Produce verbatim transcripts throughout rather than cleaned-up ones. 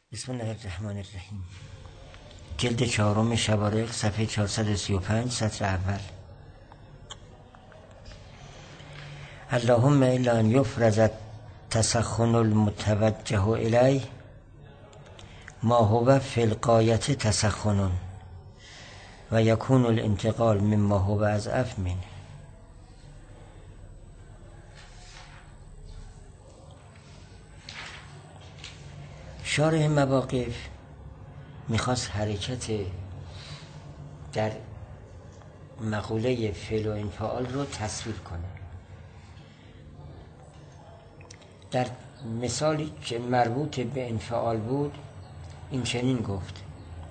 بسم الله الرحمن الرحیم. جلد چهارم شبارق، صفحه چهارصد و سی و پنج، سطر اول. اللهم الا ان یفرض تسخن المتوجه الیه ما هو فی الغایة تسخن و یکون الانتقال مما هو اضعف منه. شارح مواقف میخواست حرکت در مقوله فعل و انفعال رو تصویر کنه. در مثالی که مربوط به انفعال بود این چنین گفت: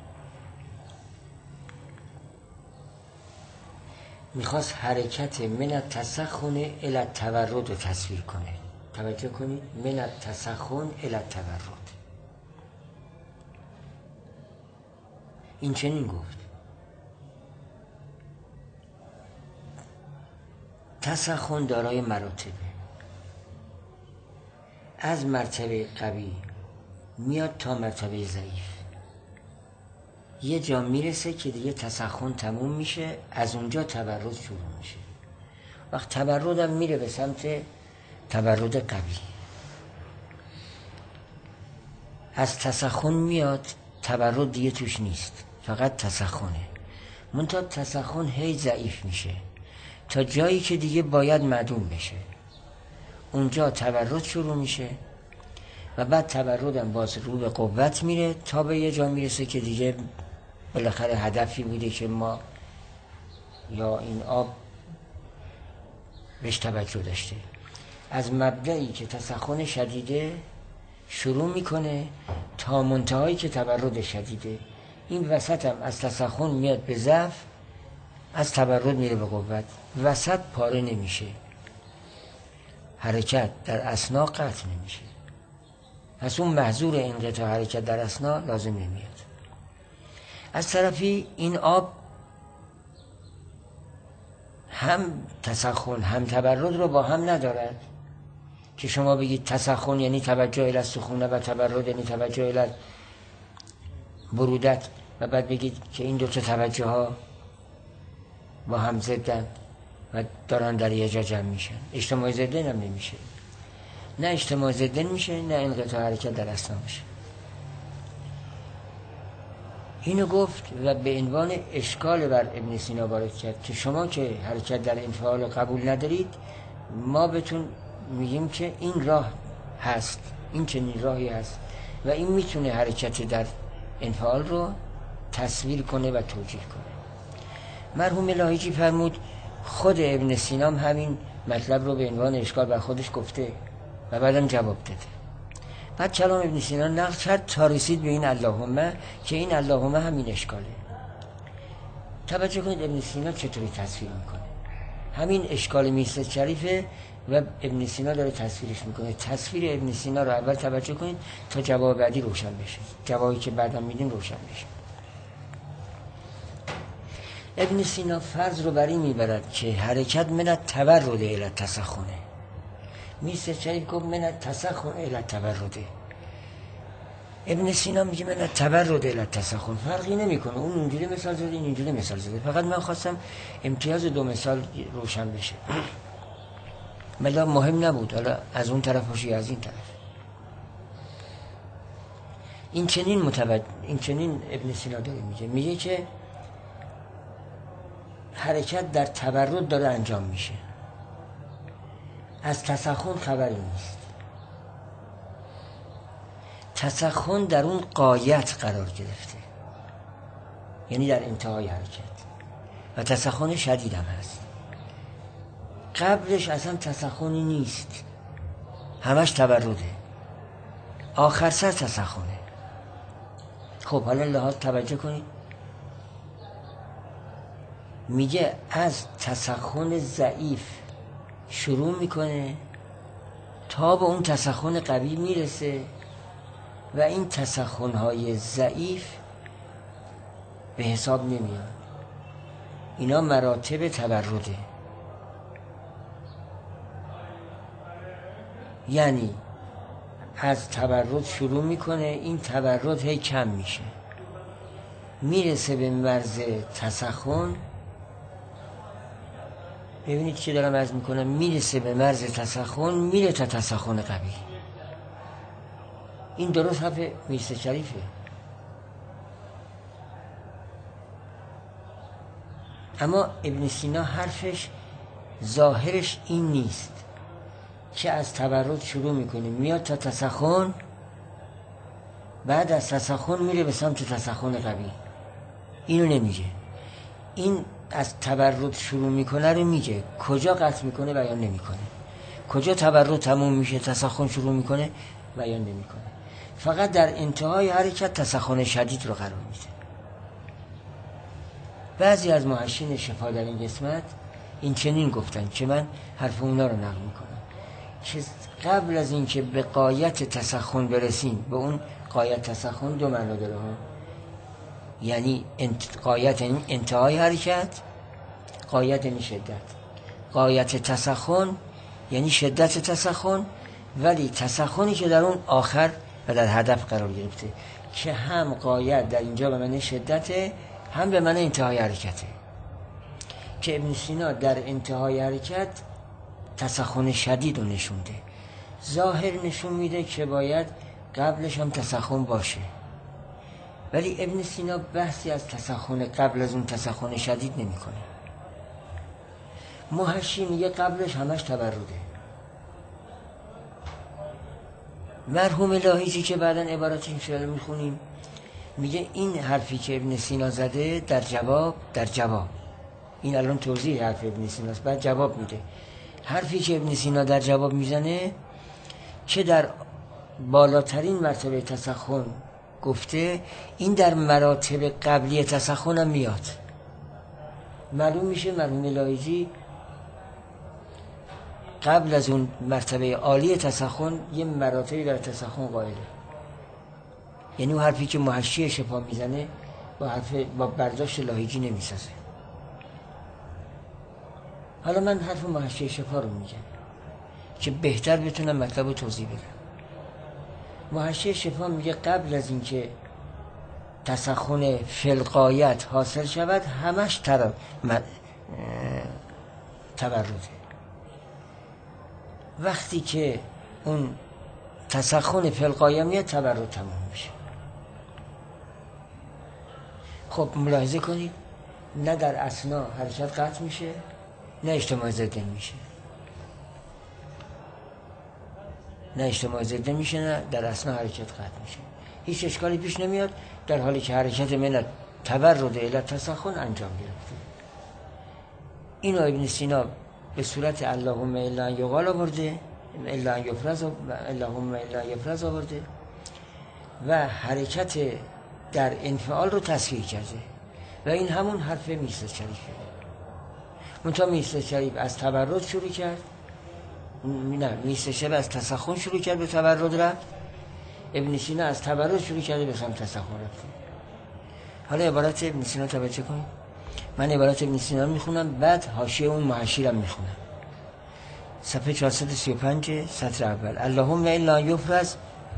میخواست حرکت من التسخن الی التورد رو تصویر کنه. توجه کنید، من التسخن الی التورد. این چنین گفت: تسخن دارای مراتبه، از مرتبه قوی میاد تا مرتبه ضعیف. یه جا میرسه که دیگه تسخن تموم میشه، از اونجا تبرد شروع میشه. وقت تبرد هم میره به سمت تبرد قوی. از تسخن میاد، تبرد دیگه توش نیست، فقط تسخنه. منتها تسخن هی ضعیف میشه تا جایی که دیگه باید معدوم بشه. اونجا تبرد شروع میشه و بعد تبردم باز رو به قوت میره تا به یه جا میرسه که دیگه بالاخره هدفی بوده که ما یا این آب بهش توجه داشته. از مبدئی که تسخن شدیده شروع میکنه تا منتهایی که تبرد شدیده. این وسط هم از تسخن میاد به ضعف، از تبرد میره به قوت. وسط پاره نمیشه، حرکت در اثنا قطع نمیشه. پس اون محظور انقطاع حرکت در اثنا لازم نمیاد. از طرفی این آب هم تسخن هم تبرد رو با هم ندارد که شما بگید تسخن یعنی توجه الی السخونه و تبرد یعنی توجه الی برودت و بعد بگید که این دو تا توجه ها با هم ضدن و دارن در یه جا جمع میشن. اجتماع ضدن هم نمیشه، نه اجتماع ضدن میشه نه انقطاع حرکت در اثنا میشه. اینو گفت و به عنوان اشکال بر ابن سینا وارد کرد که شما که حرکت در انفعال قبول ندارید، ما بهتون میگیم که این راه هست، این چنین راهی هست و این میتونه حرکت در انفعال رو تصویر کنه و توجیه کنه. مرحوم لاهیجی فرمود خود ابن سینا همین مطلب رو به عنوان اشکال بر خودش گفته و بعدم جواب داده. بعد کلام ابن سینا نقل کرد تا رسید به این اللهم که این اللهم همین اشکاله. توجه کنید ابن سینا چطوری تصویر میکنه. همین اشکال میرزا شریفه و ابن سینا داره تصویرش میکنه. تصویر ابن سینا رو اول توجه کنید تا جواب بعدی روشن بشه، جوابی که بعدم میدیم روشن بشه. ابن سینا فرض رو بر این میبرد که حرکت من التورد الی التسخن. میرزا شریف گفت من التسخن الی التورد. ابن سینا میگه من التورد الی التسخن. فرقی نمیکنه، اون اینجوری مثال زده این اینجوری مثال زده. فقط من خواستم امتیاز دو مثال روشن بشه. ملا مهم نبود حالا از اون طرف باشی از این طرف. این چنین متوجه این چنین ابن سینا داره میگه میگه که حرکت در تبرد داره انجام میشه، از تسخن خبری نیست. تسخن در اون غایت قرار گرفته، یعنی در انتهای حرکت، و تسخن شدید هم هست. قبلش اصلا تسخنی نیست، همش تبرده، آخر سر تسخنه. خب حالا لحاظ توجه کنید، میگه از تسخن ضعیف شروع میکنه تا به اون تسخن قوی میرسه و این تسخنهای ضعیف به حساب نمیاد. اینا مراتب تبرده. یعنی از تبرد شروع میکنه، این تبرد هی کم میشه، میرسه به مرز تسخن. ببینید چی دارم عرض میکنم، میرسه به مرز تسخن، میره تا تسخن قوی. این درست حرف میرزا شریفه. اما ابن سینا حرفش ظاهرش این نیست که از تبرد شروع میکنه میاد تا تسخن، بعد از تسخن میره به سمت تسخن قوی. اینو نمیگه. این از تبرد شروع میکنه رو میگه، کجا قطع میکنه بیان نمیکنه، کجا تبرد تموم میشه تسخن شروع میکنه بیان نمیکنه. فقط در انتهای حرکت تسخن شدید رو قرار میده. بعضی از محشین شفا در این قسمت این چنین گفتن که من حرف اونا رو نقل میکنم که قبل از اینکه به غایت تسخن برسیم، به اون غایت تسخن دو معنی داره ها، یعنی انت... غایت یعنی انتهای حرکت، غایت یعنی شدت. غایت تسخن یعنی شدت تسخن، ولی تسخنی که در اون آخر و در هدف قرار گرفته که هم غایت در اینجا به معنی شدته، هم به معنی انتهای حرکته. که ابن سینا در انتهای حرکت تسخن شدید رو نشونده، ظاهر نشون میده که باید قبلش هم تسخن باشه، ولی ابن سینا بحثی از تسخن قبل از اون تسخن شدید نمیکنه. محشی میگه قبلش همش تبرده. مرحوم لاهیجی که بعداً عبارت انشاءالله میخونیم میگه این حرفی که ابن سینا زده در جواب در جواب این الان توضیح حرف ابن سینا است، بعد جواب میده. حرفی که ابن سینا در جواب میزنه که در بالاترین مرتبه تسخن گفته، این در مراتب قبلی تسخن هم میاد. معلوم میشه مرحوم لاهیجی قبل از اون مرتبه عالی تسخن یه مراتبی در تسخن قائله. یعنی اون حرفی که محشی شفا میزنه با حرف با برداشت لاهیجی نمیسازه. حالا من حرف محشی شفا رو میگم که بهتر بتونم مطلب رو توضیح بدم. محشی شفا میگه قبل از اینکه تسخن فلقایت حاصل شود همش تر... تبرده. وقتی که اون تسخن فلقایه میاد تبرد تمام میشه. خب ملاحظه کنید نه در اثنا حرکت قطع میشه، نه اجتماع ضده میشه، نه اجتماع ضده میشه، نه در اثنا حرکت قطع میشه. هیچ اشکالی پیش نمیاد در حالی که حرکت من تبرد الی تسخن انجام گرفته. اینو ابن سینا به صورت اللهم الا ان یقال آورده، الا ان یفرز، اللهم الا یفرز آورده و حرکت در انفعال رو تصحیح کرده و این همون حرف میرزا شریفه. منتها میرزا شریف از تبرد شروع کرد، نه میرزا شریف از تسخن شروع کرد به تبرد رفت، ابن سینا از تبرد شروع کرده به سمت تسخن رفت. حالا عبارت ابن سینا توجه کنید. من عبارت ابن سینا میخونم، بعد حاشیه اون محشی رو میخونم. صفحه چهارصد و سی و پنج سطر اول. اللهم الا یفرز،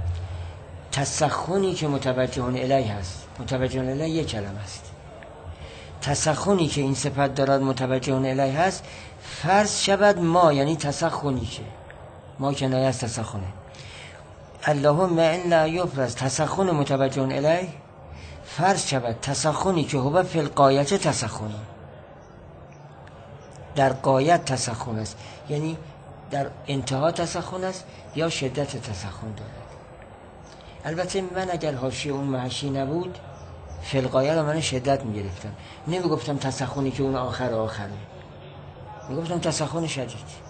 تسخنی که متوجهون الیه هست، متوجهون الیه یک کلمه است. تسخنی که این صفت دارد متوجهون الیه هست فرض شود ما، یعنی تسخنی که ما کنایه از تسخنه. اللهم الا یفرز، تسخن متوجهون الیه فرض شود تسخنی که هو فی الغایت تسخن، در غایت تسخن است، یعنی در انتها تسخن است یا شدت تسخن دارد. البته من اگر حاشیه اون محشی نبود فی الغایه رو من شدت میگرفتم، نمیگفتم تسخنی که اون آخر آخره، میگفتم تسخن شدید.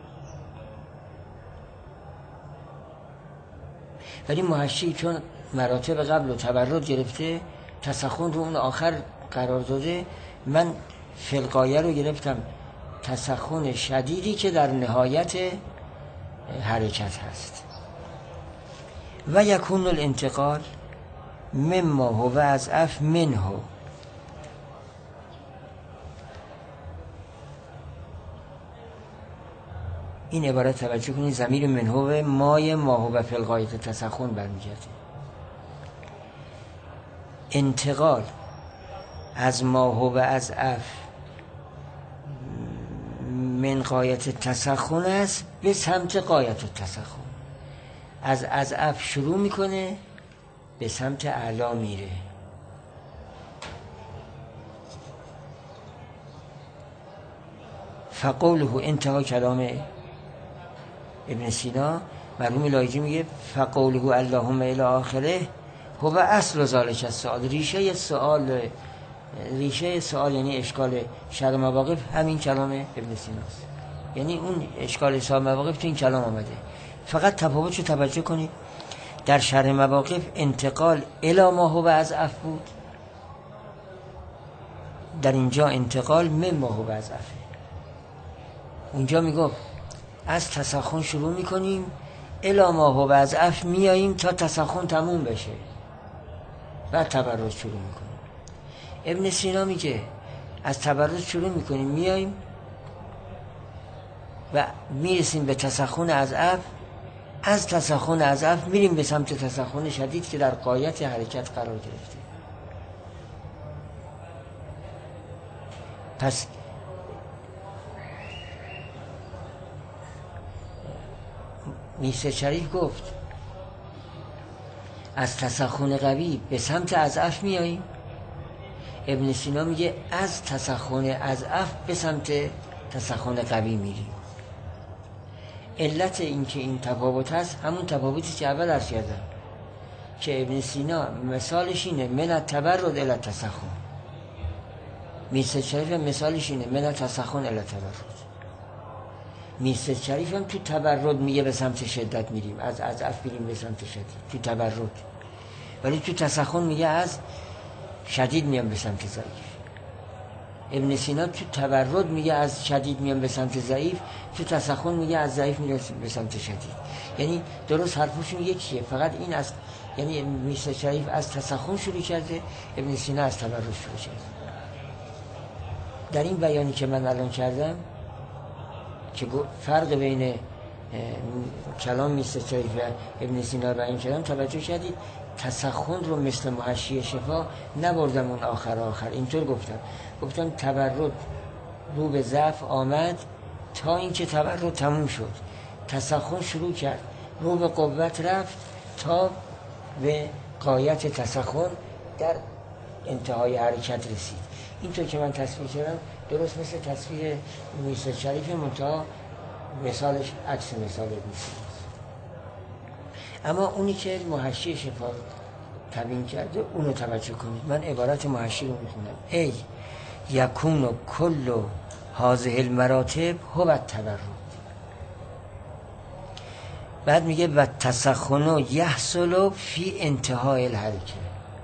ولی محشی چون مراتب قبل و تبرد گرفته تسخن رو اون آخر قرار داده، من فی الغایه رو گرفتم تسخن شدیدی که در نهایت حرکت هست. و یکون الانتقال مما هو اضعف منه، این عبارت توجه کنید، ضمیر منهو مای ماهو فی الغایت تسخن برمیگرده. انتقال از ماهو از اف من غایت تسخن است به سمت غایت تسخن. از از اف شروع میکنه به سمت اعلا میره. فقوله انتها کلام ابن سینا، مرحوم لایجی میگه فقوله اللهم الی آخره هو اصل ذالک السؤال. ریشه سوال ریشه سوال یعنی اشکال شرح مواقف همین کلام ابن سیناست، یعنی اون اشکال شرح مواقف تو این کلام آمده. فقط تفاوتش رو توجه کنید، در شرح مواقف انتقال الی ما هو از اف بود، در اینجا انتقال من ما هو از اف. اونجا میگفت از تسخن شروع میکنیم الی ما هو از اف میاییم تا تسخن تموم بشه، بعد تبرز شروع میکنیم. ابن سینا میگه از تبرز شروع میکنیم میاییم و میرسیم به تسخن از اف، از تسخن از اف میریم به سمت تسخن شدید که در غایت حرکت قرار گرفته. پس میسر شریف گفت از تسخن قوی به سمت از اف میاییم، ابن سینا میگه از تسخن از اف به سمت تسخن قوی میریم. علت این که این تفاوت هست همون تفاوتی که اول عرض کردم که ابن سینا مثالش اینه من التبرد الی التسخن، میسر شریف هم مثالش اینه من التسخن الی التبرد. میسر شریف هم تو تبرد میگه به سمت شدت میریم، از از اف میریم به سمت شدید تو تبرد، ولی تو تسخن میگه از شدید میام به سمت ضعیف. ابن سینا تو تبرد میگه از شدید میام به سمت ضعیف، تو تسخن میگه از ضعیف میام به سمت شدید. یعنی درست حرفشون یکیه، فقط این از یعنی میسر شریف از تسخن شروع کرده، ابن سینا از تبرد شروع کرده. در این بیانی که من الان کردم که فرق بین کلام میسر شریف و ابن سینا بیان کردم، توجه کردید تسخن رو مثل محشی شفا نبردم اون آخر آخر، اینطور گفتم گفتم تبرد رو به ضعف آمد تا اینکه تبرد تموم شد، تسخن شروع کرد رو به قوت رفت تا به غایت تسخن در انتهای حرکت رسید. اینطور که من تصویر کردم درست مثل تصویر میسر شریف، منتها مثالش عکس مثال ابن سینا. اما اونی که محشی شفا تبیین کرده اونو توجه کنید. من عبارت محشی رو میخونم: ای یکون کل هذه المراتب هو التبرد. بعد میگه و تسخن یحصل فی انتهای الحرکه،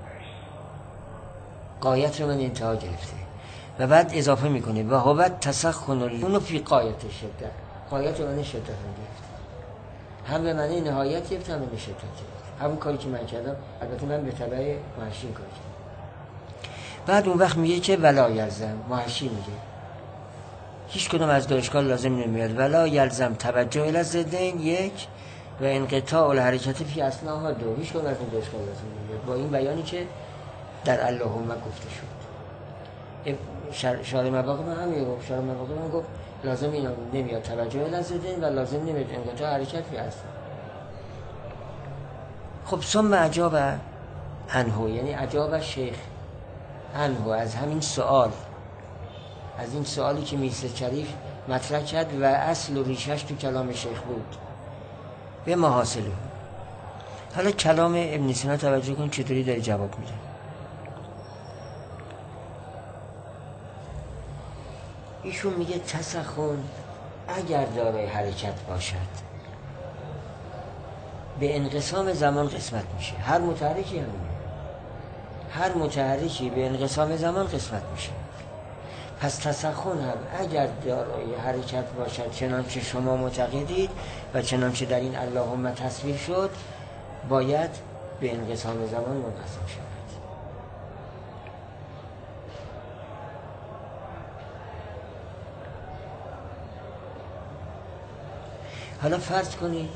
غایت رو من انتها گرفته و بعد اضافه میکنه و هو تسخن اونو فی غایت شدت، غایت رو من شدت رو گرفته، هم به معنی نهایت گرفته هم به شدت گرفته. همون کاری که من کردم، البته من به تبع محشی کار کردم. بعد اون وقت میگه که ولا یلزم، محشی میگه هیچ کدوم از دو اشکال لازم نمیاد. ولا یلزم توجه الی الضدین یک و انقطاع الحرکت فی اثناها دو، هیچ کدوم از این دو اشکال لازم نمیاد با این بیانی که در اللهم گفته شد. شارح مواقف هم همین گفت، شارح مواقف هم گفت لازم اینا نمیاد توجه الی الضدین و لازم نمیاد انقطاع حرکت فی اثناها. خب ثم اجاب عنه، یعنی اجاب شیخ عنه از همین سوال، از این سوالی که میسر شریف مطرح کرد و اصل و ریشش تو کلام شیخ بود، به محاصله. حالا کلام ابن سینا توجه کن چطوری داره جواب میده. ایشون میگه تسخن اگر دارای حرکت باشد به انقسام زمان قسمت میشه. هر متحرکی همونه، هر متحرکی به انقسام زمان قسمت میشه. پس تسخن هم اگر دارای حرکت باشد چنانچه شما معتقدید و چنانچه در این اللهم تصویر شد، باید به انقسام زمان منقسم شود. حالا فرض کنید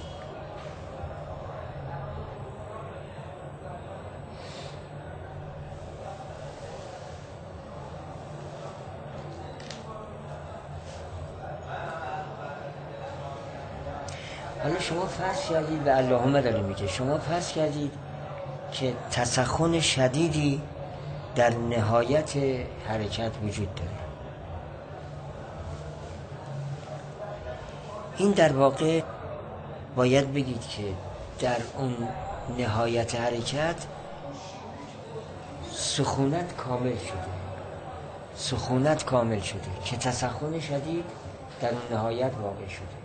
حالا شما فرض کردید و اللهم داره میگه شما فرض کردید که تسخن شدیدی در نهایت حرکت وجود داره. این در واقع باید بگید که در اون نهایت حرکت سخونت کامل شده، سخونت کامل شده که تسخن شدید در اون نهایت واقع شده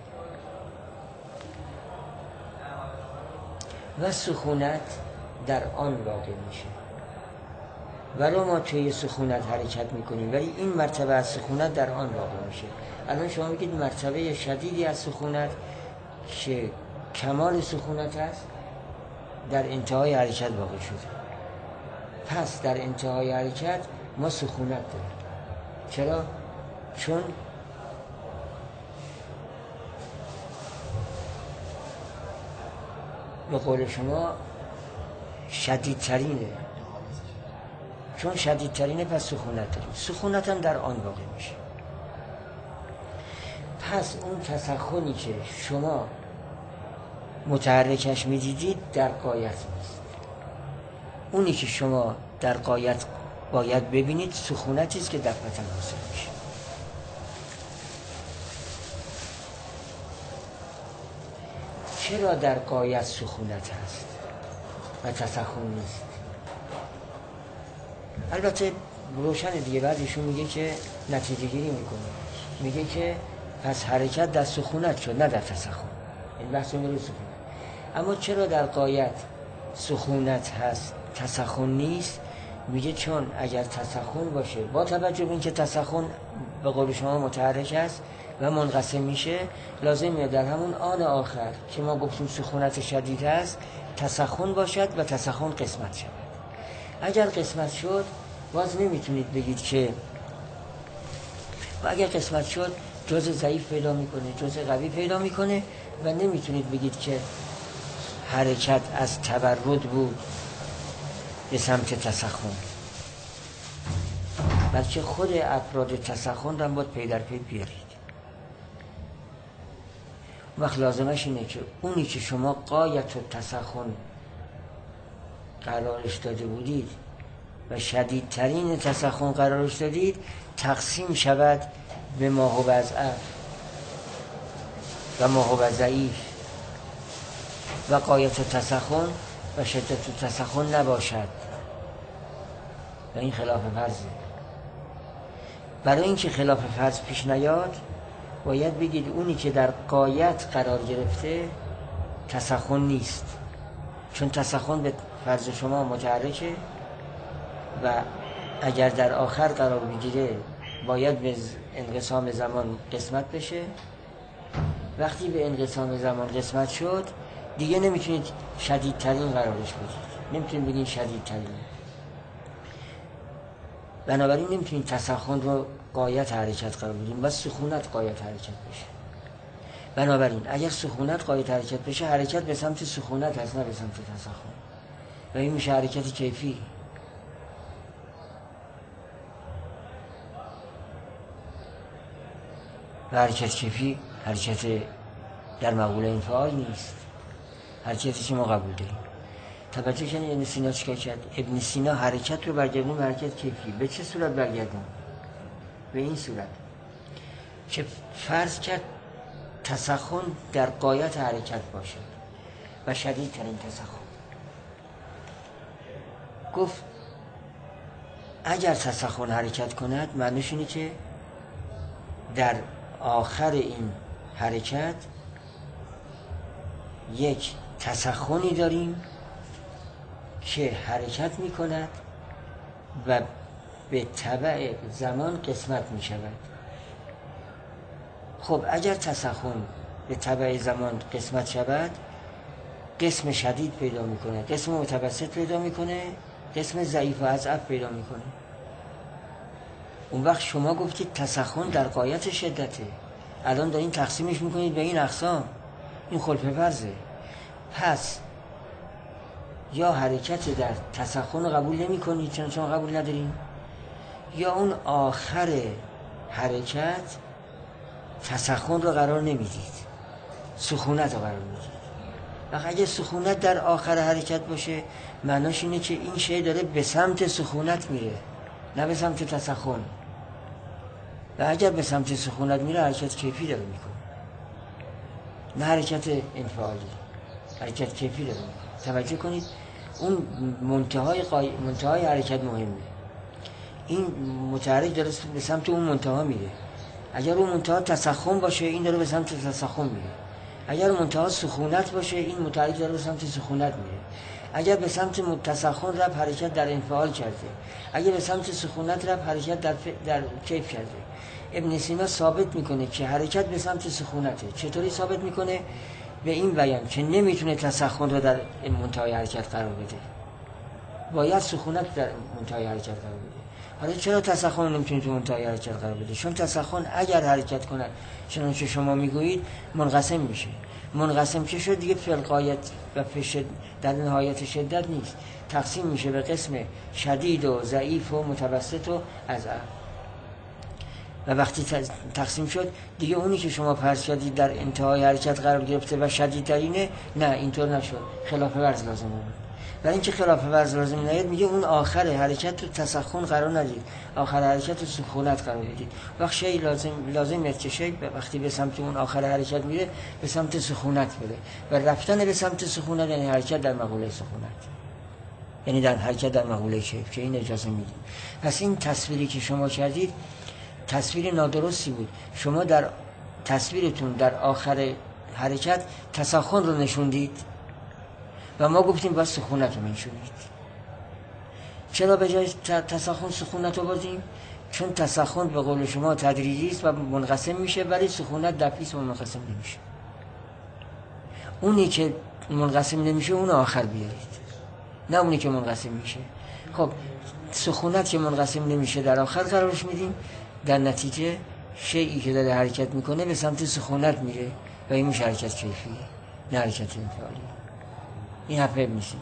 و سخونت در آن واقع میشه. ولو ما توی سخونت حرکت میکنیم ولی این مرتبه از سخونت در آن واقع میشه. الان شما میگید مرتبه شدیدی از سخونت که کمال سخونت است در انتهای حرکت واقع شده. پس در انتهای حرکت ما سخونت داریم. چرا؟ چون به قول شما شدیدترینه، چون شدیدترینه پس سخونت داریم. سخونت هم در آن واقع میشه. پس اون تسخنی که شما متحرکش میدیدید در غایت نیست. اونی که شما در غایت باید ببینید سخونتی است که دفعتاً حاصل میشه. چرا در غایت سخونت هست و تسخن نیست؟ البته روشن دیگه بعد ایشون میگه که نتیجه گیری میکنه، میگه که پس حرکت در سخونت شد نه در تسخن. این بحث میره سخونت. اما چرا در غایت سخونت هست تسخن نیست؟ میگه چون اگر تسخن باشه با توجه به اینکه تسخن به قول شما متحرک است و منقسم میشه، لازمه در همون آن آخر که ما گفتیم سخونت شدید است تسخن باشد و تسخن قسمت شود. اگر قسمت شد باز نمیتونید بگید که و اگر قسمت شد جزء ضعیف پیدا میکنه جزء قوی پیدا میکنه و نمیتونید بگید که حرکت از تبرد بود به سمت تسخن، بلکه خود افراد تسخن رو باید پی در پی بیارید. وقت لازمش اینه که اونی که شما غایت و تسخن قرارش داده بودید و شدیدترین تسخن قرارش دادید تقسیم شود به ما هو اضعف و ما هو ضعیف و غایت و تسخن و شدت و تسخن نباشد و این خلاف فرضه. برای اینکه خلاف فرض پیش نیاد باید بگید اونی که در غایت قرار گرفته تسخن نیست، چون تسخن به فرض شما متحرکه و اگر در آخر قرار بگیره باید به انقسام زمان قسمت بشه. وقتی به انقسام زمان قسمت شد دیگه نمیتونید شدیدترین قرارش بدید، نمیتونید بگید شدیدترین، بنابراین نمیتونید تسخن رو غایت حرکت قرار بدید و سخونت غایت حرکت بشه. بنابراین اگر سخونت غایت حرکت بشه حرکت به سمت سخونت هست نه به سمت تسخن و این میشه حرکت کیفی. و حرکت کیفی حرکت در مقوله انفعال نیست، حرکتی که ما قبول داریم. توجه کنید ابن سینا چیکار کرد؟ ابن سینا حرکت رو برگردون به حرکت کیفی. به چه صورت برگردون؟ به این صورت که فرض کرد تسخن در غایت حرکت باشد و شدیدترین تسخن. گفت اگر تسخن حرکت کند معنیش اینه که در آخر این حرکت یک تسخنی داریم که حرکت می کند و به تبع زمان قسمت می شود. خب اگر تسخن به تبع زمان قسمت شود قسم شدید پیدا می کنه، قسم متوسط پیدا می کنه، قسم ضعیف و اضعف پیدا می کنه. اون وقت شما گفتید تسخن در غایت شدته، الان دارین تقسیمش میکنید به این اقسام. این خلف فرضه. پس یا حرکت در تسخن رو قبول نمی کنید چون شما قبول ندارین، یا اون آخر حرکت تسخن رو قرار نمیدید، سخونت رو قرار میدید. وقتی اگه سخونت در آخر حرکت باشه معناش اینه که این شی داره به سمت سخونت میره نه به سمت تسخن. و اگر به سمت سخونت میره حرکت کیفی داره میکنه نه حرکت انفعالی، حرکت کیفی داره میکنه. توجه کنید اون منتهای قای... منتهای حرکت مهمه. این متحرک داره به سمت اون منتها میره. اگر اون منتها تسخن باشه این داره به سمت تسخن میره. اگر منتها سخونت باشه این متحرک داره به سمت سخونت میره. اگر به سمت تسخن رفت حرکت در انفعال کرده، اگر به سمت سخونت رفت حرکت در, ف... در کیف کرده. ابن سینا ثابت میکنه که حرکت به سمت سخونته. چطوری ثابت میکنه؟ به این بیان که نمیتونه تسخن رو در منتهای حرکت قرار بده، باید سخونت در منتهای حرکت قرار بده. حالا چرا تسخن نمیتونه تو منتهای حرکت قرار بده؟ چون تسخن اگر حرکت کنه چنانچه شما میگویید منقسم میشه. منقسم که شد دیگه فلقایت و فشد در نهایت شدت نیست، تقسیم میشه به قسم شدید و ضعیف و متوسط و اضعف. و وقتی تقسیم شد دیگه اونی که شما فرض کردید در انتهای حرکت قرار گرفته و شدیدترینه، نه اینطور نشد، خلاف ورز لازم بود. برای اینکه خلاف ورز لازم نیاد میگه اون آخر حرکت رو تسخن قرار ندید، آخر حرکت رو سکونت قرار بدید. وقت شی لازم لازم که شی وقتی به سمت اون آخر حرکت میره به سمت سکونت بره و رفتن به سمت سکونت یعنی حرکت در مقوله سکونت، یعنی در حرکت در مقوله کیف که این اجازه میدید. پس این تصویری که شما کردید تصویر نادرستی بود. شما در تصویرتون در آخر حرکت تسخن رو نشوندید و ما گفتیم باید سکونت رو نشونید. چرا به جای تسخن سکونت رو بردیم؟ چون تسخن به قول شما تدریجی است و منقسم میشه، ولی سکونت دفعی است و منقسم نمیشه. اونی که منقسم نمیشه اون آخر بیارید، نه اونی که منقسم میشه. خب سکونت که منقسم نمیشه در آخر قرارش میدیم، در نتیجه شیئی که داره حرکت میکنه به سمت سکونت میره و این میشه حرکت کیفی نه حرکت انفعالی. این حرف ابن سینا.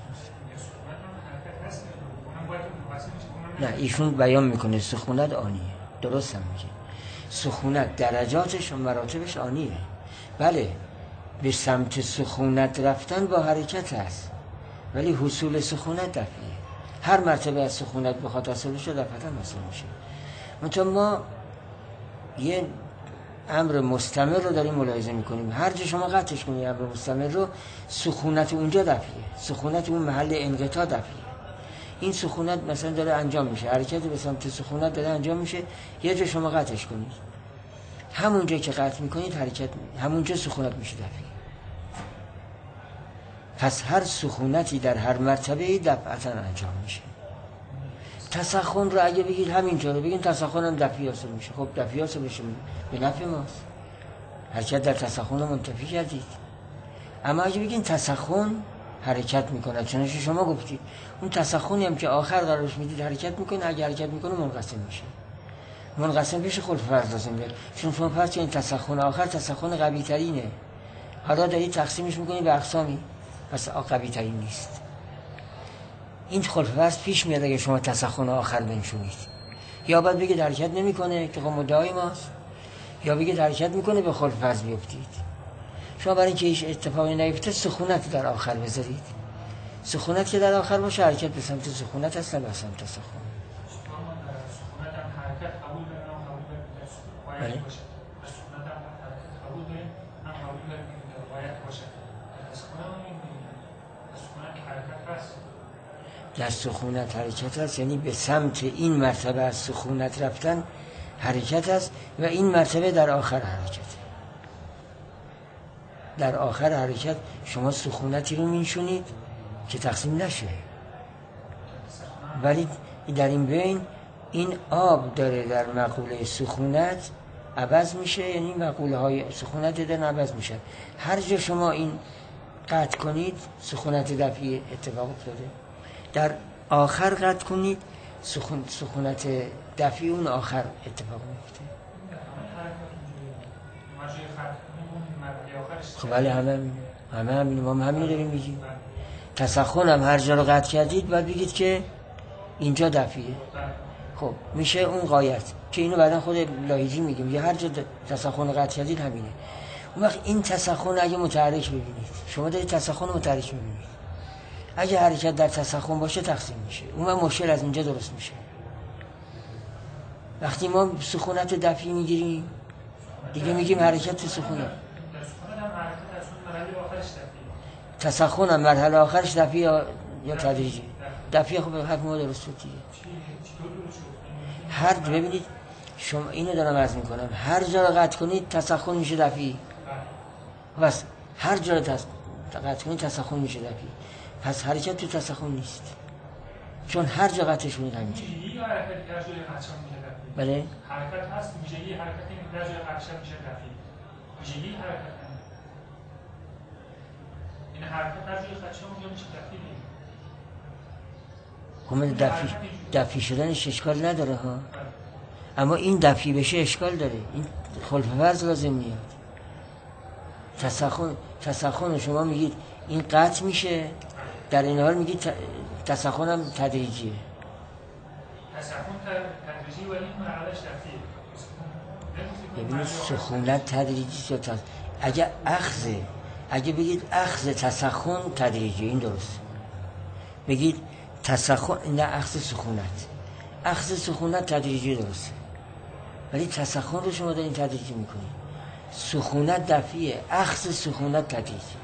نه ایشون بیان میکنه سکونت آنیه، درست هم میگه سکونت درجاتش و مراتبش آنیه. بله به سمت سکونت رفتن با حرکت هست، ولی حصول سکونت دفعیه. هر مرتبه از سکونت بخواد حاصل بشه دفعتا حاصل میشه. منتها ما یه امر مستمر رو داریم ملاحظه میکنیم. هر جا شما قطعش کنید امر مستمر رو، سکونت اونجا دفعیه، سکونت اون محل انقطاع دفعیه. این سکونت مثلا داره انجام میشه، حرکت به سمت سکونت داره انجام میشه، یه جا شما قطعش کنید، همونجا که قطع میکنید حرکت همونجا سکونت میشه دفعیه. پس هر سکونتی در هر مرتبه دفعتا انجام میشه. تسخن رو اگه بگید همینجا رو بگید تسخن هم دفعی حاصل میشه، خب دفعی حاصل بشه به نفع ماست، حرکت در تسخن رو منتفی کردید. اما اگه بگید تسخن حرکت میکنه چنانچه شما گفتید، اون تسخنی هم که آخر قرارش میدید حرکت میکنه، اگه حرکت میکنه منقسم میشه. منقسم بشه خلف فرض لازم بیاد، چون شما فرض کنید تسخن آخر تسخن قوی ترینه، حالا دارید تقسیمش میکنید به اقسامی، پس قوی ترین نیست. این خلف فرض پیش میاد اگه شما تسخن آخر بنشونید. یا باید بگید حرکت نمیکنه که خب مدعای ماست، یا بگید حرکت میکنه به خلف فرض بیفتید. شما برای اینکه هیچ اتفاقی نیفته سکونت در آخر بذارید. سکونت که در آخر باشه حرکت به سمت سکونت هست، نه به سمت تسخن. بله. در سکونت حرکت هست، یعنی به سمت این مرتبه از سکونت رفتن حرکت هست و این مرتبه در آخر حرکت. در آخر حرکت شما سکونتی رو میشونید که تقسیم نشه، ولی در این بین این آب داره در مقوله سکونت عوض میشه، یعنی مقوله های سکونت دارن عوض میشن. هر جا شما این قطع کنید سکونت دفعی اتفاق افتاده، در آخر قطع کنید سکون سکونت دفعی اون آخر اتفاق میفته. خب بله همه همینه همه همینه ما هم همینه داریم میگیم. تسخن هم هر جا رو قطع کردید باید بگید که اینجا دفعیه. خب میشه اون غایت که اینو بعدا خود لاهیجی میگیم یه هر جا تسخن قطع کردید همینه. اون وقت این تسخن اگه متحرک ببینید شما دارید تسخن متحرک ببینید اگه حرکت در تسخن باشه تقسیم میشه اون وقت مشکل از اینجا درست میشه. وقتی ما سکونت دفعی میگیریم دیگه میگیم حرکت تو سکونت. تسخن هم مرحله آخرش دفعی یا تدریجی؟ دفعی. خب حرف ما درست شد دیگه. هر ببینید شما اینو دارم عرض میکنم هر جا رو قطع کنید تسخن میشه دفعی. بس هر جا رو قطع کنید تسخن میشه دفعی. پس حرکت تو تسخن نیست چون هر جا قطعش کنید همینجوری. بله حرکت هست ویژگی حرکت این در جای قطع میشه دفعی. ویژگی حرکت این حرکت در جای قطع اونجا میشه دفعی. همه دفعی دفعی شدنش اشکال نداره ها اما این دفعی بشه اشکال داره. این خلف فرض لازم میاد. تسخن تسخن شما میگید این قطع میشه در این حال میگید تسخن هم تدریجیه. تسخن تدریجی ولی این مرحلهش دفعیه. ببینید سخونت تدریجی یا تس... اگه اخذه اگه بگید اخذ تسخن تدریجی این درست. بگید تسخن نه اخذ سخونت اخذ سخونت تدریجی درست ولی تسخن رو شما دارین تدریجی میکنید. سخونت دفعیه اخذ سخونت تدریجی.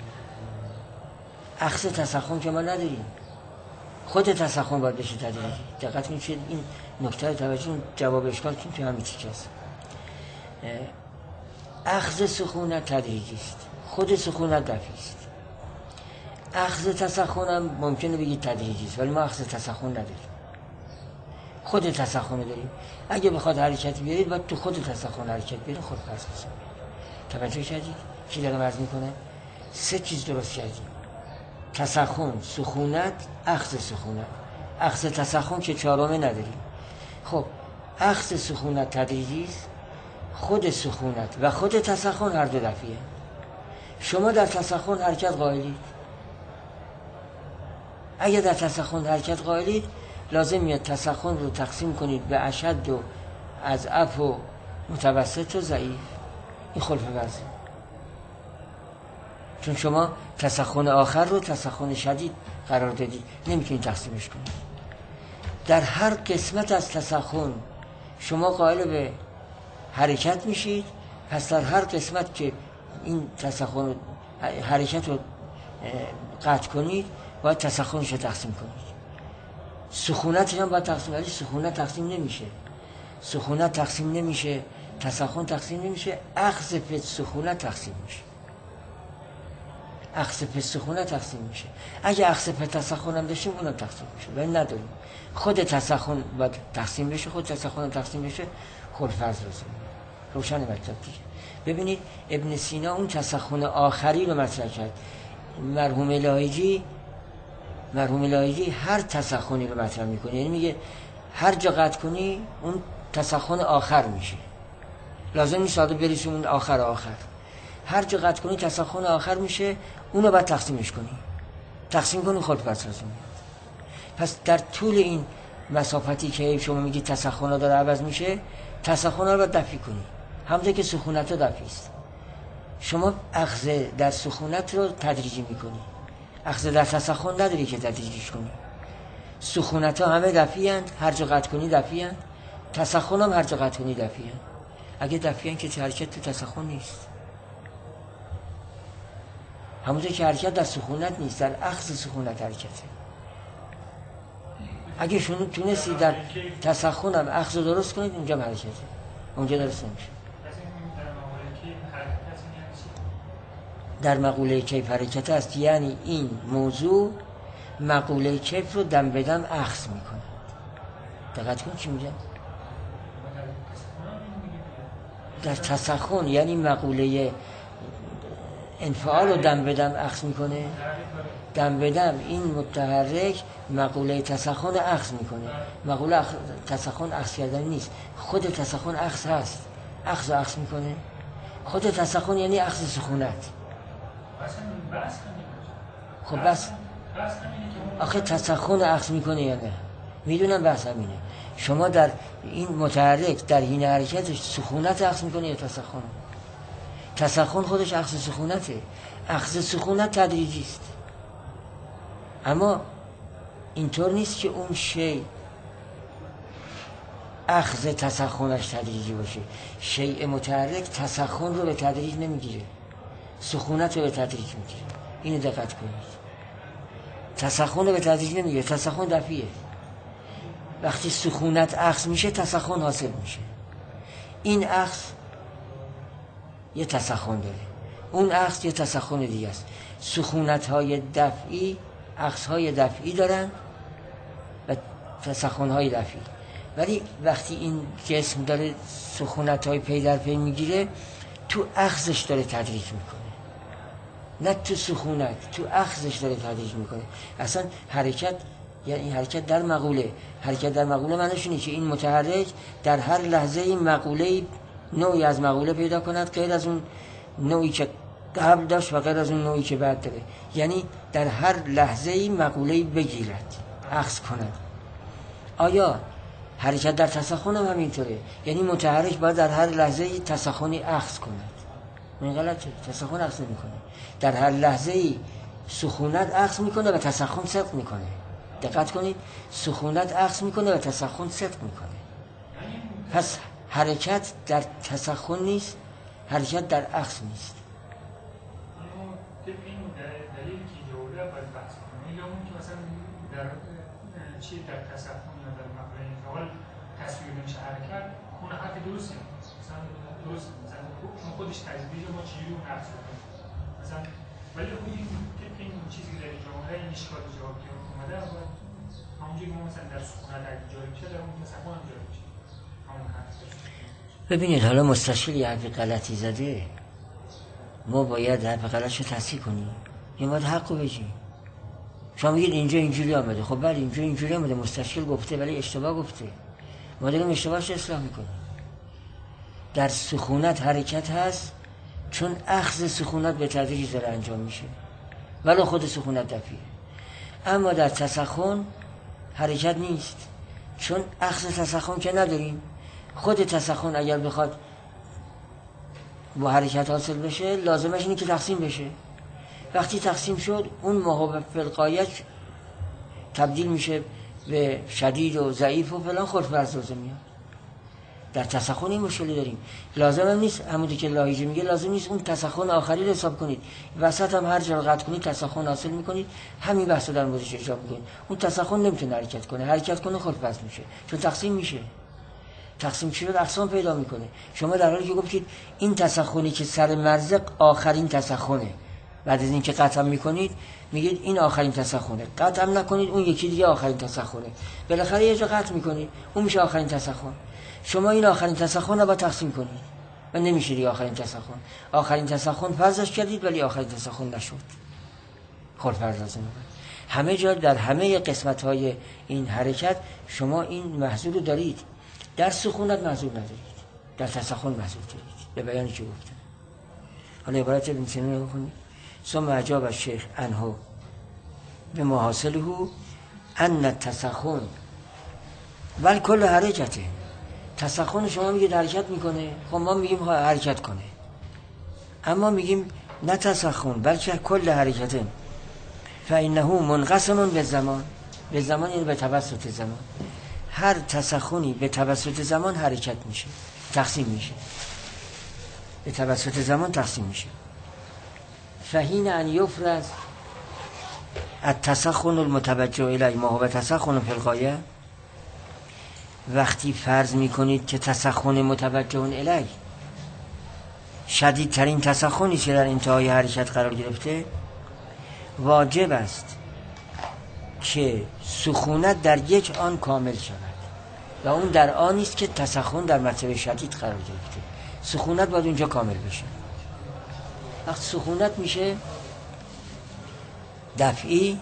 اخذ تسخن که ما نداریم خود تسخن باید بشه تدریجی. دقت میشه این نکته توجه جواب اشکال که تو همین چیز هست. اخذ سخونت تدریجی است خود سخونت دفعی است. اخذ تسخن هم ممکنه بگید تدریجی است ولی ما اخذ تسخن نداریم خود تسخن داریم. اگه بخواد حرکت بیارید باید تو خود تسخن حرکت بیارید خود فرض بسید. توجه کردید چی دارم عرض میکنه؟ سه چیز درست کردیم تسخن سخونت اخذ سخونت. اخذ تسخن که چهارمه نداریم. خب اخذ سخونت تدریجی است خود سخونت و خود تسخن هر دو دفعیه. شما در تسخن حرکت قائلید اگه در تسخن حرکت قائلید لازم میاد تسخن رو تقسیم کنید به اشد و اضعف و متوسط و ضعیف. این خلف فرضه چون شما تسخن آخر رو تسخن شدید قرار دادید نمیتونید تقسیمش کنید. در هر قسمت از تسخن شما قائل به حرکت میشید پس در هر قسمت که این تسخن حرکت رو قطع کنید باید تسخنش رو تقسیم کنید. سخونتش هم باید تقسیم ولی سخونت تقسیم نمیشه. سخونت تقسیم نمیشه تسخن تقسیم نمیشه اخذ پس سخونت تقسیم میشه. اخذ پس سخونت تقسیم میشه. اگه اخذ پس تسخن هم داشتیم اونم تقسیم میشه ولی نداریم. خود تسخن باید تقسیم بشه خود تسخن هم تقسیم بشه خود فرض لازم روشن مطلب دیگه. ببینید ابن سینا اون تسخن آخری رو مطرح کرد. مرحوم لاهیجی مرحوم لاهیجی هر تسخنی رو مطرح میکنه یعنی میگه هر جا قطع کنی اون تسخن آخر میشه. لازم نیست ساده بریسیم اون آخر آخر هر جا قطع کنی تسخن آخر میشه اونو باید تقسیمش کنی. تقسیم کنی خود پس لازم. پس در طول این مسافتی که شما میگی تسخن ها داره عوض میشه تسخن ها رو باید دفعی کنی همونطور که سخونت ها دفعی است. شما اخذ در سخونت رو تدریجی میکنی اخذ در تسخن نداری که تدریجیش کنی. سخونت ها همه دفعی هست هر جا قطع کنی دفعی هست. تسخن هم هر جا قطع کنی دفعی هست. اگه دفعی هست که حرکت تو تسخن نیست همونطور که حرکت در سخونت نیست در اخذ سخونت حرکته. اگه شما تونستی در تسخن هم اخذ درست کنید اونجا حرکته اونجا درست نمیشه. در مقوله کیف حرکت است یعنی این موضوع مقوله کیف رو دم به دم اخذ میکنه. دقت کن چی میگم در تسخن یعنی مقوله انفعال رو دم به دم اخذ میکنه. دم به دم این متحرک مقوله تسخن اخذ میکنه. مقوله اخ... تسخن اخذ کردن نیست خود تسخن اخذ هست اخذ و اخذ میکنه. خود تسخن یعنی اخذ سخونت. خب بس آخه تسخن اخذ میکنه یا نه؟ میدونم بحث همینه. شما در این متحرک در حین حرکتش سخونت اخذ میکنه یا تسخن؟ تسخن خودش اخذ سخونته. اخذ سخونت تدریجی است، اما اینطور نیست که اون شی اخذ تسخنش تدریجی باشه. شیء متحرک تسخن رو به تدریج نمیگیره، سخونت رو به تدریج میگیره. اینو دقت کنید. تسخن رو به تدریج نمیگیره، تسخن دفعیه. وقتی سخونت اخذ میشه تسخن حاصل میشه. این اخذ یه تسخن داره، اون اخذ یه تسخن دیگه است. سخونت های دفعی اخذ های دفعی دارن و تسخن های دفعی. ولی وقتی این جسم داره سخونت های پی در پی میگیره، تو اخذش داره تدریج میکنه، نه تو سخونت، تو اخذش داره تدریج میکنه. اصلا حرکت یعنی حرکت در مقوله. حرکت در مقوله معنیش اینه که این متحرک در هر لحظه این مقوله نوعی از مقوله پیدا کند غیر از اون نوعی که قبل داشت و غیر از اون نوعی که بعد داره. یعنی در هر لحظه این مقوله بگیرد، اخذ کند. آیا حرکت در تسخن هم همینطوره؟ یعنی متحرک باید در هر لحظه تسخنی اخذ کند. این غلطه. تسخن اخذ نمیکنه. در هر لحظه سخونت اخذ میکنه و تسخن صدق میکنه. دقت کنید، سخونت اخذ میکنه و تسخن صدق میکنه. پس حرکت در تسخن نیست، حرکت در اخذ نیست. این دلیل که جوله باید بحث کنیم. یا اون که مثلا در چی در تسخن یا در مقوله اول تصویر نمیشه حرکت، اون حرف درسته. مثلا درست مثلا چون خودش تجدید ما چجوری اون اخذ کنیم. مثلا ولی خب این این چیزی که در جمله این اشکال جواب که اومده باید همونجوری که مثلا در سخونت اگه جاری میشه در اون تسخن هم جاری میشه. همون حرف. ببینید حالا مستشیر یه حرف غلطی زده، ما باید حرف غلطش رو تصحیح کنیم یا باید حق رو بگیم. شما میگید اینجا اینجوری آمده، خب بله اینجا اینجوری آمده، مستشیر گفته ولی اشتباه گفته، ما داریم اشتباهش اصلاح میکنیم. در سخونت حرکت هست چون اخذ سخونت به تدریج داره انجام میشه ولی خود سخونت دفعیه. اما در تسخن حرکت نیست چون اخذ تسخن که نداریم. خود تسخن اگر بخواد با حرکت حاصل بشه لازمش اینه که تقسیم بشه. وقتی تقسیم شد اون محابه فلقایت تبدیل میشه به شدید و ضعیف و فلان، خود فرض لازم میاد. در تسخن این مشکلی داریم. لازم هم نیست همونی که لاهیجه میگه، لازم نیست اون تسخن آخری رو حساب کنید، وسط هم هر جا قطع کنید تسخن حاصل میکنید، همین بحثو در موردش اجرا میکنید. اون تسخن نمیتونه حرکت کنه، حرکت کنه خود فرض میشه چون تقسیم میشه. تقسیم شده اقسام پیدا میکنه. شما در حالی که گفتید این تسخنی که سر مرزق آخرین تسخنه، بعد از اینکه قطع میکنید میگید این آخرین تسخنه، قطع نکنید اون یکی دیگه آخرین تسخنه، بالاخره یه جا قطع میکنید اون میشه آخرین تسخن. شما این آخرین تسخن رو با تقسیم کنید و نمیشه دیگه آخرین تسخن. آخرین تسخن فرضش کردید ولی آخرین تسخن نشد، خود فرض لازم میکنید. همه جا در همه قسمت های این حرکت شما این محضور رو دارید. در سخونت محضور ندارید، در تسخن محضور دارید. به بیانی که گفتم. حالا عبارت ابن سینا رو بخونید. ثم اجاب الشیخ عنه بمحاصله ان التسخن بل کل حرکته. تسخن شما میگید حرکت میکنه، خب ما میگیم حرکت کنه، اما میگیم نه تسخن بلکه کل حرکته. فانه منقسم به زمان، به زمان یعنی به توسط زمان. هر تسخنی به توسط زمان حرکت میشه، تقسیم میشه، به توسط زمان تقسیم میشه. فحین ان یفرض التسخن المتوجه الیه ما هو تسخن فی الغایه، وقتی فرض میکنید که تسخن متوجه الیه شدیدترین تسخنی که در انتهای حرکت قرار گرفته، واجب است که سخونت در یک آن کامل شود و اون در آن است که تسخن در مرتبه شدید قرار گرفته. سخونت باید اونجا کامل بشه. وقتی سخونت میشه دفعی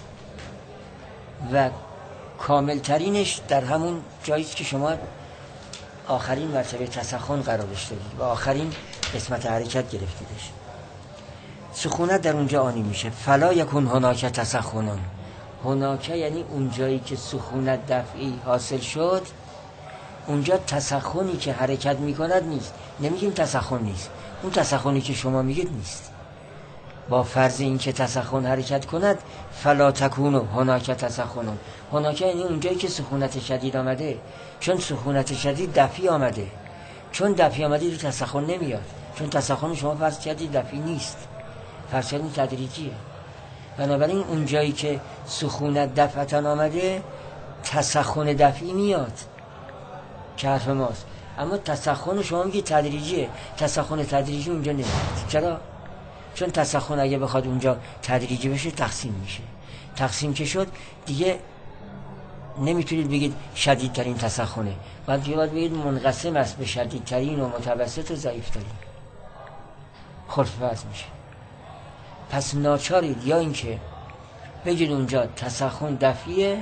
و کامل ترینش در همون جایی که شما آخرین مرتبه تسخن قرارش دادید و آخرین قسمت حرکت گرفتیدش. سخونت در اونجا آنی میشه. فلا یکون هناک تسخنون. هناک یعنی اونجایی که سخونت دفعی حاصل شد، اونجا تسخنی که حرکت میکند نیست. نمیگیم تسخن نیست، اون تسخنی که شما میگید نیست. با فرض این که تسخن حرکت کند، فلا تکون هناک تسخنون. هناک یعنی اونجایی که سخونت شدید آمده، چون سخونت شدید دفعی آمده، چون دفعی آمده رو تسخن نمیاد، چون تسخن شما فرض کردید دفعی نیست، فرض کردید تدریجیه. بنابراین اونجایی که سخونت دفعتان آمده، تسخن دفعی میاد که حرف ماست. اما تسخن شما میگید تدریجیه، تسخن تدریجی اونجا نمیاد. چرا؟ چون تسخن اگه بخواد اونجا تدریجی بشه تقسیم میشه. تقسیم که شد دیگه نمیتونید بگید شدیدترین تسخنه، باید دیگه باید بگید منقسم است به شدیدترین و متوسط و ضعیفترین. خلف وضع میشه. پس ناچارید یا اینکه بگید اونجا تسخن دفعیه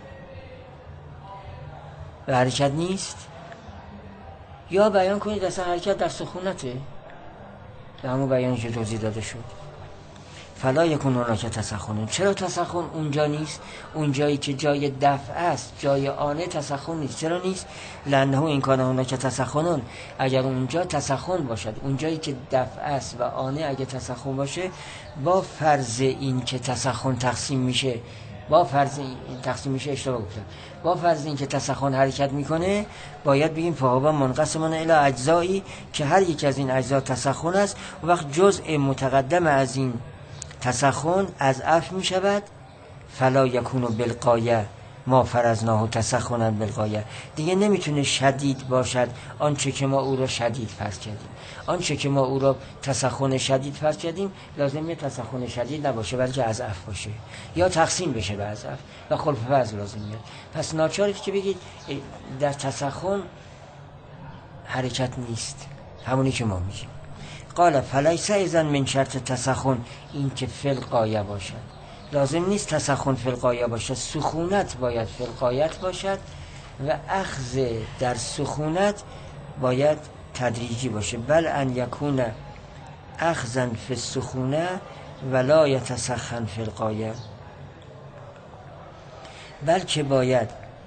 و حرکت نیست، یا بیان کنید اصلا حرکت در سخونته، به همون بیانی که توضیح داده شد. فلا یکون هناک تسخنون. چرا تسخن اونجا نیست؟ اونجایی که جای دفع است، جای آنه، تسخن نیست. چرا نیست؟ لانه این کان هناک تسخنون. اگر اونجا تسخن باشد، اونجایی که دفع است و آنه اگه تسخن باشه، با فرض این که تسخن تقسیم میشه، با فرض این تقسیم میشه اشتباه گفتم، با فرض این که تسخن حرکت میکنه، باید بگیم فهو منقسمون الی اجزایی، که هر یک از این اجزا تسخن است. و وقت جزء متقدم از این تسخن از اف می شود. فلا یکون بالغایه ما فرضناه تسخنا بالغایه. دیگه نمیتونه شدید باشد آنچه که ما او را شدید فرض کردیم. آنچه که ما او را تسخن شدید فرض کردیم لازمه تسخن شدید نباشه، بلکه از اف باشه، یا تقسیم بشه به از اف و خلف وضع لازم میاد. پس ناچارید که بگید در تسخن حرکت نیست، همونی که ما میگیم. قال فلیس اذن من شرط تسخن این که فی الغایه باشد. لازم نیست تسخن فی الغایه باشد، سخونت باید فی الغایت باشد و اخذ در سخونت باید تدریجی باشه. بل ان یکون اخذا فی السخونه ولا یتسخن فی الغایه. بلکه باید،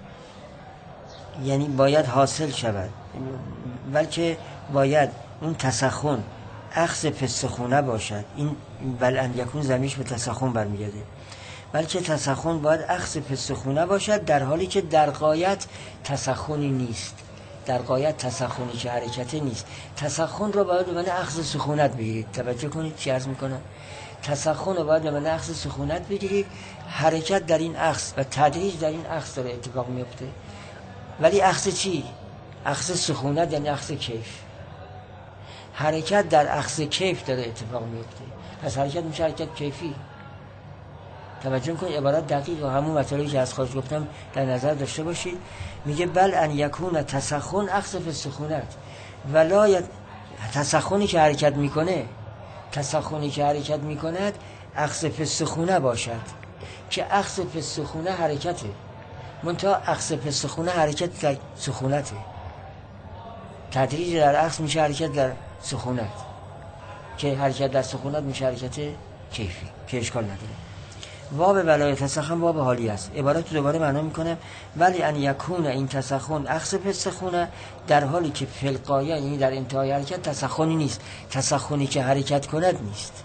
یعنی باید حاصل شود، بلکه باید اون تسخن اخذ فی السخونه باشد. این بل ان یکون زمیش به تسخن برمیگرده. بلکه تسخن باید اخذ فی السخونه باشد، در حالی که در غایت تسخنی نیست. در غایت تسخنی که حرکتی نیست. تسخن رو باید به معنی اخذ سخونت بگیرید. توجه کنید چی عرض میکنم. تسخن رو باید به معنی اخذ سخونت بگیرید. حرکت در این اخذ و تدریج در این اخذ داره اتفاق میفته. ولی اخذ چی؟ اخذ سخونت یعنی اخذ کیف. حرکت در اخذ کیف داره اتفاق میفته. پس حرکت میشه حرکت کیفی. توجه کنید، عبارت دقیق و همون مطالبی که از خارج گفتم در نظر داشته باشید. میگه بل ان یکون تسخن اخذ فی السخونت، ولا تسخنی که حرکت میکنه، تسخنی که حرکت میکند اخذ فی السخونه باشد، که اخذ فی السخونه حرکته، منتها اخذ فی السخونه حرکت در سخونته. تدریج در اخذ میشه حرکت در سخونت، که حرکت در سخونت میشه حرکت کیفی که اشکال نداره. واب بلای تسخن واب حالی است. عبارت دوباره معنا میکنم. ولی ان یکون این تسخن اخذ فی السخونه، در حالی که فی الغایه یعنی در انتهای حرکت تسخنی نیست، تسخنی که حرکت کند نیست.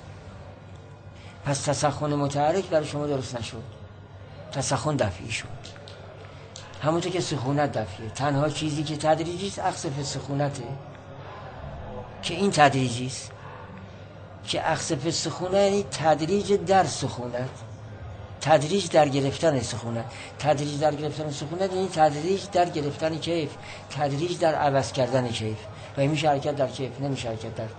پس تسخن متحرک برای شما درست نشد، تسخن دفعی شد. همونطور که سخونت دفعیه. تنها چیزی که تدریجی است اخذ فی السخونته، که این تدریجی است، که اخذ فی السخونه یعنی تدریج در سخونت، تدریج در گرفتن سخونت. تدریج در گرفتن سخونت یعنی تدریج در گرفتن کیف، تدریج در عوض کردن کیف. و این میشه حرکت در کیف، نمیشه حرکت در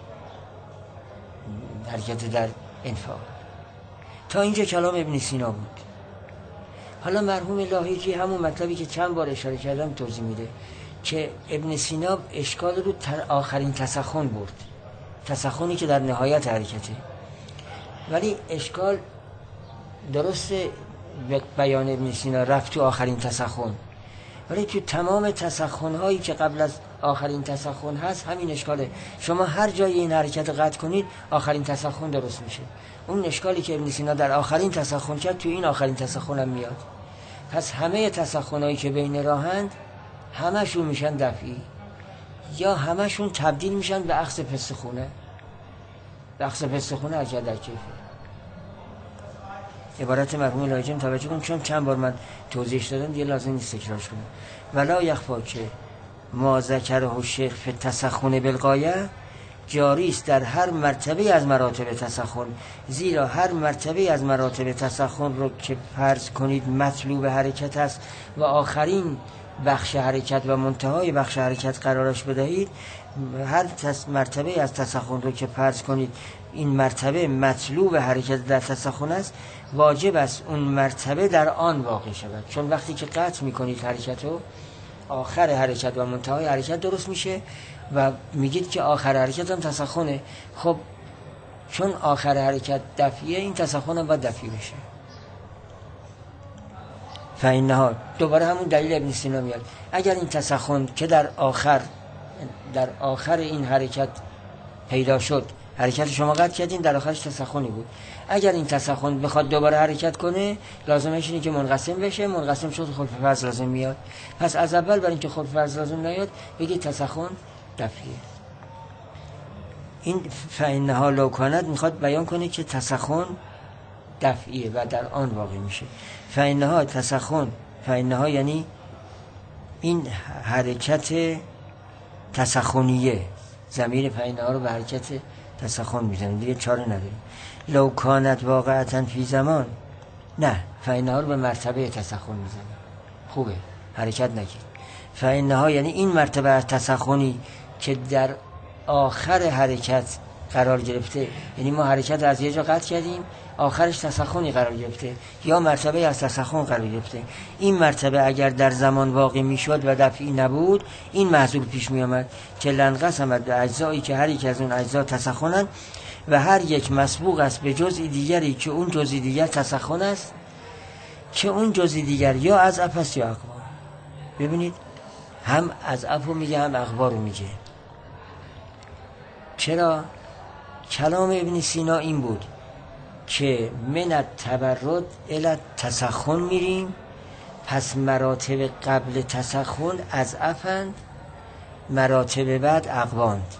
حرکت در انفعال. تا اینجا کلام ابن سینا بود. حالا مرحوم لاهیجی همون مطلبی که چند بار اشاره کردم توضیح میده، که ابن سینا اشکال رو تر آخرین تسخن برد، تسخنی که در نهایت حرکته. ولی اشکال درست بیان ابن سینا رفت تو آخرین تسخن، ولی تو تمام تسخن هایی که قبل از آخرین تسخن هست همین اشکاله. شما هر جای این حرکت قطع کنید آخرین تسخن درست میشه. اون اشکالی که ابن سینا در آخرین تسخن کرد تو این آخرین تسخن هم میاد. پس همه تسخنایی که بین راهند همشون میشن دفعی یا همشون تبدیل میشن به اخذ پست خونه. به اخذ پست خونه حرکت در کیفه. عبارت مرحوم لاجم توجه کن، چون چند بار من توضیحش دادم دیگه لازم نیست تکرارش کنم. ولا یخفا که ما ذکره الشیخ فی التسخن بالغایه جاری است در هر مرتبه از مراتب تسخن، زیرا هر مرتبه از مراتب تسخن رو که فرض کنید مطلوب حرکت است و آخرین بخش حرکت و منتهای بخش حرکت قرارش بدهید، هر مرتبه از تسخن رو که فرض کنید این مرتبه مطلوب حرکت در تسخن است، واجب است اون مرتبه در آن واقع شود. چون وقتی که قطع میکنید حرکت رو، آخر حرکت و منتهای حرکت درست میشه و میگید که آخر حرکت هم تسخنه. خب چون آخر حرکت دفعیه، این تسخن هم باید دفعی بشه. فإنها دوباره همون دلیل ابن سینا میاد. اگر این تسخن که در آخر در آخر این حرکت پیدا شد، حرکت شما قطع کردین، در آخرش تسخنی بود، اگر این تسخن بخواد دوباره حرکت کنه لازمش اینه که منقسم بشه، منقسم شد خلف فرض لازم میاد. پس از اول برای اینکه خلف فرض لازم نیاد بگید تسخن دفعیه. این فإنها لو کانت میخواد بیان کنه که تسخن دفعیه و در آن واقع میشه. فإنها تسخن، فإنها یعنی این حرکت تسخنیه، ضمیر فإنها رو به حرکت تسخن میزنه دیگه، چاره نداریم. لو کانت واقعتا فی زمان، نه فإنها رو به مرتبه تسخن میزنه. خوبه حرکت نگیر. فإنها یعنی این مرتبه از تسخنی که در آخر حرکت قرار گرفته، یعنی ما حرکت از یه جا قطع کردیم آخرش تسخنی قرار گرفته یا مرتبه از تسخن قرار گرفته، این مرتبه اگر در زمان واقع میشد و دفعی نبود، این محذور پیش می آمد که لنقسمت به اجزایی که هر یک از اون اجزا تسخنند و هر یک مسبوق است به جزئی دیگری که اون جزئی دیگر تسخن است، که اون جزئی دیگر یا از اپس یا اقوا. ببینید هم از اپو میگه هم اقوا رو میگه. چرا؟ کلام ابن سینا این بود که من التبرد الی تسخن میریم، پس مراتب قبل تسخن از افند، مراتب بعد اقواند.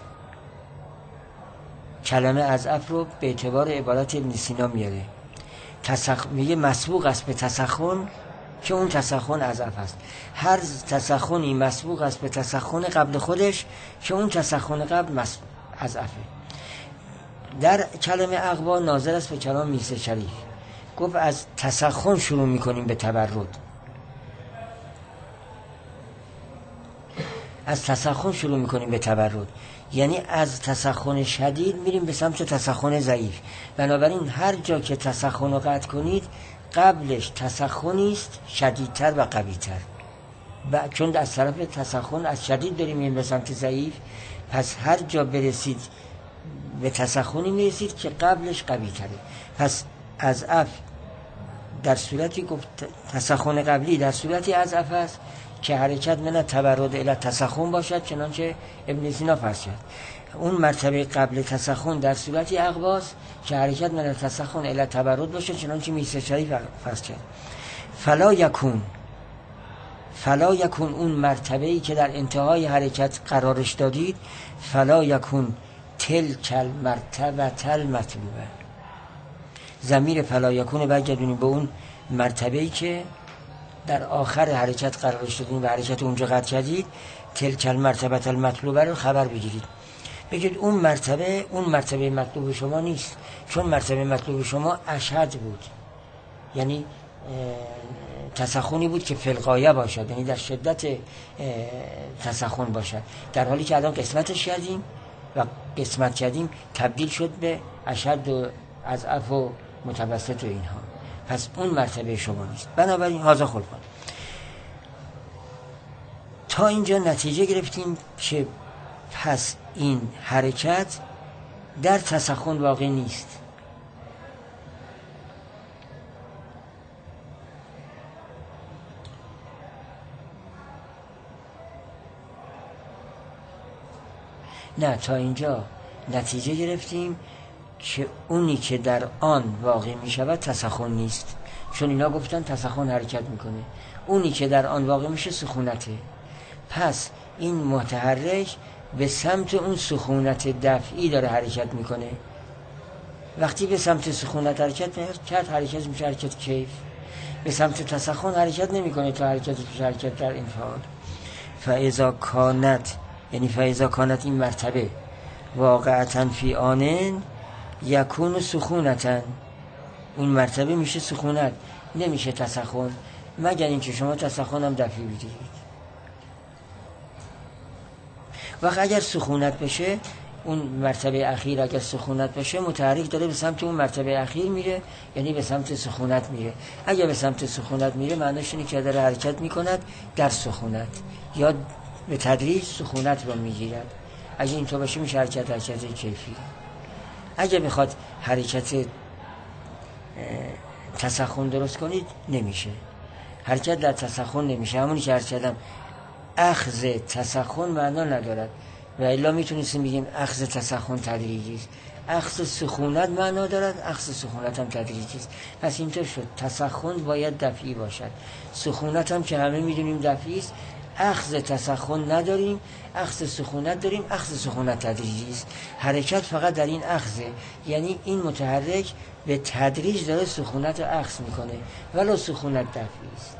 کلمه از اف رو به اعتبار عبارت ابن سینا میاره. تسخ... میگه مسبوق است به تسخن که اون تسخن از اف است. هر تسخنی مسبوق است به تسخن قبل خودش که اون تسخن قبل مس... از افه. در کلمه اقوا ناظر است به کلام میرزا شریف. گفت از تسخن شروع میکنیم به تبرد، از تسخن شروع میکنیم به تبرد، یعنی از تسخن شدید میریم به سمت تسخن ضعیف. بنابراین هر جا که تسخن رو قطع کنید قبلش تسخنی است شدیدتر و قویتر، و چون از طرف تسخن از شدید داریم میریم به سمت ضعیف، پس هر جا برسید به تسخنی میرسید که قبلش قوی تره. پس از اف در صورتی گفت تسخن قبلی در صورتی از اف است که حرکت من تبرد الی تسخن باشد، چنانچه ابن سینا فرض کرد. اون مرتبه قبل تسخن در صورتی اقواس که حرکت من تسخن الی تبرد باشد، چنانچه میرزا شریف فرض کرد. فلا یکون، فلا یکون اون مرتبه‌ای که در انتهای حرکت قرارش دادید، فلا یکون تلک المرتبه المطلوبه. ضمیر فلا یکون برگردونیم به اون مرتبه‌ای که در آخر حرکت قرارش دادین و حرکت اونجا قطع کردید، تلک المرتبه المطلوبه رو خبر بگیرید. بگید اون مرتبه اون مرتبه مطلوب شما نیست، چون مرتبه مطلوب شما اشهد بود، یعنی تسخنی بود که فلقایه باشد، یعنی در شدت تسخن باشد، در حالی که الان قسمتش کردیم و قسمت کردیم تبدیل شد به اشد و از اف و متوسط و اینها. پس اون مرتبه شما نیست. بنابراین هازا خلفان. تا اینجا نتیجه گرفتیم که پس این حرکت در تسخن واقع نیست. نه، تا اینجا نتیجه گرفتیم که اونی که در آن واقع می شود تسخن نیست، چون اینا گفتن تسخن حرکت میکنه. اونی که در آن واقع میشه سخونته. پس این متحرک به سمت اون سخونت دفعی داره حرکت میکنه. وقتی به سمت سخونت حرکت کرد، حرکت میشه حرکت کیف. به سمت تسخن حرکت نمیکنه تا حرکت میشه حرکت در انفعال. فاذا کانت، یعنی فاذا کانت این مرتبه واقعتا فی آنن یکون سخونتن، اون مرتبه میشه سخونت، نمیشه تسخن، مگر اینکه شما تسخن هم دفعی بدید. وقت اگر سخونت بشه، اون مرتبه اخیر اگر سخونت بشه، متحرک داره به سمت اون مرتبه اخیر میره، یعنی به سمت سخونت میره. اگر به سمت سخونت میره، معنیش اینه که داره حرکت میکند در سخونت، یا به تدریج سخونت رو میگیرد. اگه اینطور باشه میشه حرکت حرکت کیفی. اگه بخواد حرکت تسخن درست کنید، نمیشه. حرکت در تسخن نمیشه. همونی که عرض کردم اخذ تسخن معنا ندارد، و الا میتونستیم بگیم اخذ تسخن تدریجی است. اخذ سخونت معنا دارد، اخذ سخونت هم تدریجی است. پس اینطور شد تسخن باید دفعی باشد، سخونت هم که همه میدونیم دفعی است. اخذ تسخن نداریم، اخذ سخونت داریم، اخذ سخونت تدریجی است. حرکت فقط در این اخذه، یعنی این متحرک به تدریج داره سخونت رو اخذ میکنه، ولو سخونت دفعی است.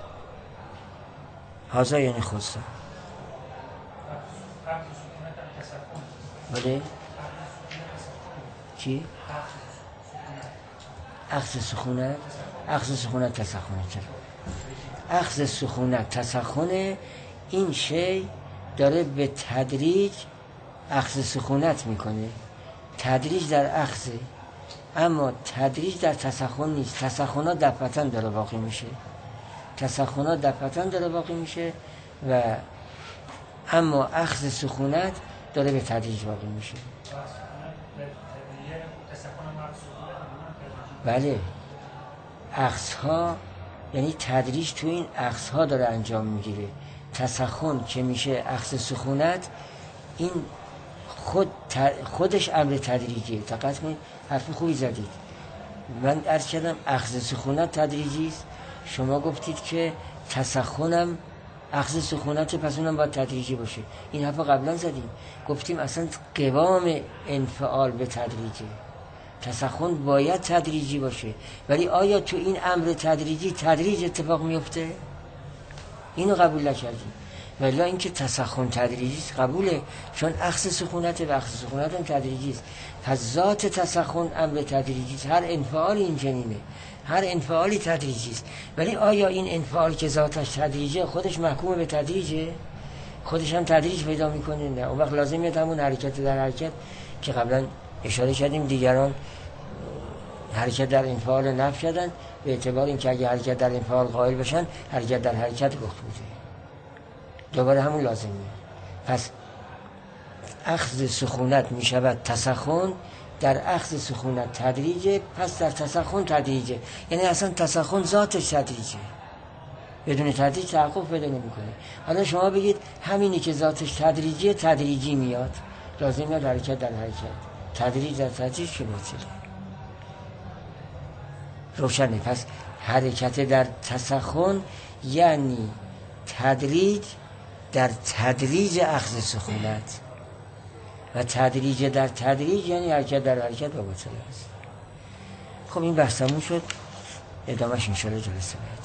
هذا یعنی خصوصا بله چی؟ اخذ سخونت، اخذ سخونت تسخنه. چرا؟ اخذ سخونت تسخنه، این شی داره به تدریج اخذ سخونت میکنه. تدریج در اخذه، اما تدریج در تسخن نیست. تسخنها دفعتاً داره واقع میشه، تسخنها دفعتاً داره واقع میشه، و اما اخذ سخونت داره به تدریج واقع میشه. بله، اخذها یعنی تدریج تو این اخذها داره انجام میگیره. تسخن که میشه اخذ سخونت، این خود خودش امر تدریجیه. دقت کنید، حرف خوبی زدید. من عرض کردم اخذ سخونت تدریجی است، شما گفتید که تسخنم اخذ سخونت، پس اونم باید تدریجی باشه. این حرف قبلا زدیم، گفتیم اصلا قوام انفعال به تدریجه، تسخن باید تدریجی باشه. ولی آیا تو این امر تدریجی تدریج اتفاق میفته؟ اینو قبول نکردیم. ولی اینکه تسخن تدریجی است قبوله، چون اخذ سخونت و اخذ سخونت هم تدریجی است. پس ذات تسخن امر تدریجی است. هر انفعال این چنینه، هر انفعالی تدریجی است. ولی آیا این انفعال که ذاتش تدریجه خودش محکوم به تدریجه؟ خودش هم تدریج پیدا میکنه؟ نه. اون وقت لازم میاد همون حرکت در حرکت که قبلا اشاره کردیم دیگران حرکت در انفعال نفی کردن، به اعتبار اینکه اگه حرکت در انفعال قائل بشن، حرکت در حرکت رخ بوده. دوباره همون لازمه. پس اخذ سخونت می شود تسخن، در اخذ سخونت تدریجه، پس در تسخن تدریجه. یعنی اصلا تسخن ذاتش تدریجه، بدون تدریج تحقق پیدا نمی‌کنه. حالا شما بگید همینی که ذاتش تدریجیه تدریجی میاد، لازمه حرکت در حرکت، تدریج در تدریج که باطله. روشنه. پس حرکت در تسخن یعنی تدریج در تدریج اخذ سخونت، و تدریج در تدریج یعنی حرکت در حرکت و باطله است. خب این بحثمون شد، ادامهش انشاءالله جلسه بعد.